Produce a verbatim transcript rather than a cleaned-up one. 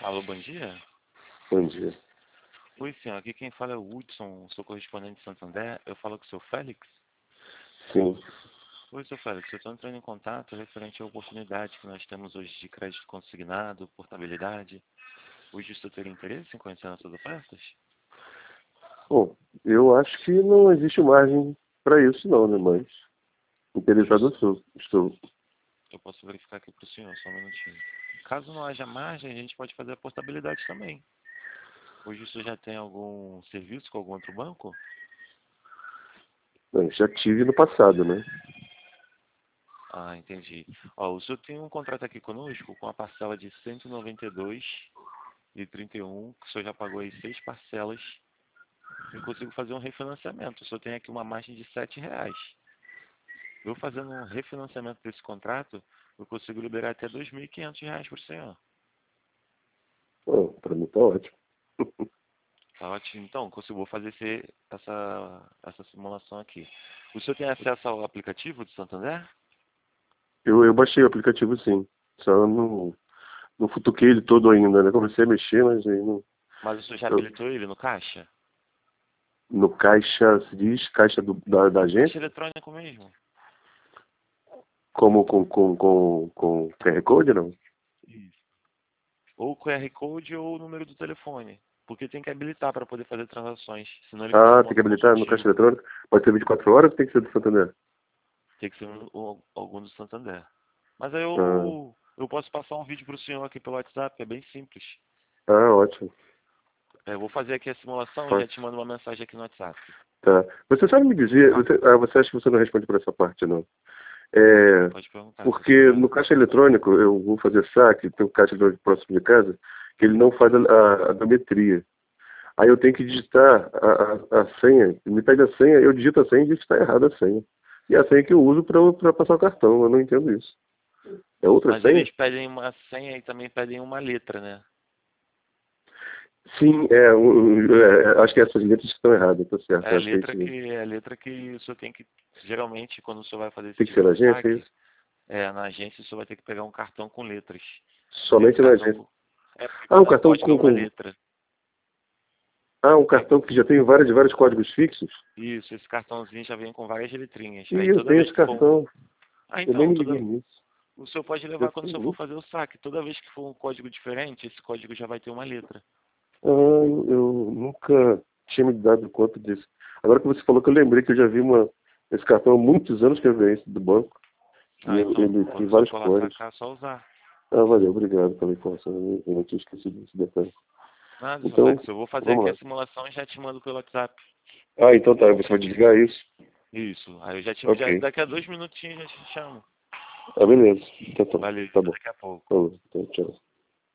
Alô, bom dia. Bom dia. Oi, senhor. Aqui quem fala é o Hudson, sou correspondente de Santander. Eu falo com o seu Félix. Sim. Oi, seu Félix. Eu estou entrando em contato referente à oportunidade que nós temos hoje de crédito consignado, portabilidade. Hoje o senhor teria interesse em conhecer nossas ofertas? Bom, eu acho que não existe margem para isso não, né? Mas interessado eu sou. Estou. Eu posso verificar aqui para o senhor, só um minutinho. Caso não haja margem, a gente pode fazer a portabilidade também. Hoje o senhor já tem algum serviço com algum outro banco? Bem, já tive no passado, né? Ah, entendi. Ó, o senhor tem um contrato aqui conosco com a parcela de cento e noventa e dois e trinta e um, que o senhor já pagou aí seis parcelas. Eu consigo fazer um refinanciamento. O senhor tem aqui uma margem de sete reais. Eu fazendo um refinanciamento desse contrato, eu consigo liberar até dois mil e quinhentos reais por senhor. Bom, para mim tá ótimo. Tá ótimo. Então, consigo vou fazer esse, essa, essa simulação aqui. O senhor tem acesso ao aplicativo do Santander? Eu, eu baixei o aplicativo sim. Só não, não futuquei ele todo ainda, né? Comecei a mexer, mas aí não. Mas o senhor já Eu, habilitou ele no caixa? no caixa, se diz, caixa do, da, da Caixa agência, eletrônico mesmo. como com, com, com, com Q R Code, não? Isso. Ou o Q R Code ou o número do telefone. Porque tem que habilitar para poder fazer transações. Senão ele fica no Ah, tem que modo habilitar no caixa consultivo. eletrônico? Pode ser vinte e quatro horas ou tem que ser do Santander? Tem que ser um, um- algum do Santander. Mas aí Ah, eu, eu posso passar um vídeo para o senhor aqui pelo WhatsApp, é bem simples. ah ótimo. É, eu vou fazer aqui a simulação e já te Fácil. mando uma mensagem aqui no WhatsApp. Tá. Você sabe me dizer, você, ah, você acha que você não responde por essa parte, não? É, Pode perguntar, se eu porque souber. no caixa eletrônico, eu vou fazer saque, tem um caixa eletrônico próximo de casa, que ele não faz a, a, a biometria. Aí eu tenho que digitar a, a, a senha, me pede a senha, eu digito a senha e diz que está errada a senha. E a senha que eu uso para passar o cartão, eu não entendo isso. É outra Mas senha? eles pedem uma senha e também pedem uma letra, né? Sim, é, um, um, é, acho que essas letras estão erradas, tá certo, É a acho que é letra isso mesmo. que é a letra que o senhor tem que, geralmente, quando o senhor vai fazer esse Tem que tipo ser na de agência, é saque, isso? é, na agência o senhor vai ter que pegar um cartão com letras. E esse Somente na cartão agência. com, é porque Ah, um cada cartão código é com, uma com letra. ah, um Aí, cartão que já tem vários, vários códigos fixos? isso, esse cartãozinho já vem com várias letrinhas. E Aí eu toda tenho vez esse que for um. cartão. Ah, Eu nem então, me toda. liguei nisso. O senhor pode Eu levar quando o fiquei senhor for nisso. fazer o saque. Toda vez que for um código diferente, esse código já vai ter uma letra. Ah, eu, eu nunca tinha me dado conta disso. Agora que você falou que eu lembrei que eu já vi uma, esse cartão há muitos anos que eu ganhei esse do banco. E Ah, eu- então, ele tem quando o senhor vários for lá cores. sacar, é só usar. Ah, valeu, obrigado pela informação. Eu eu não tinha esquecido desse detalhe. Nada, seu Então, Flex, eu vou fazer vamos aqui lá. a simulação e já te mando pelo WhatsApp. Ah, então tá, você vai desligar isso? Isso. Aí eu já te. Já, Ok. daqui a dois minutinhos eu já te chamo. Ah, beleza. Então tá, Valeu, tá até bom. daqui a pouco. Falou. Então, tchau.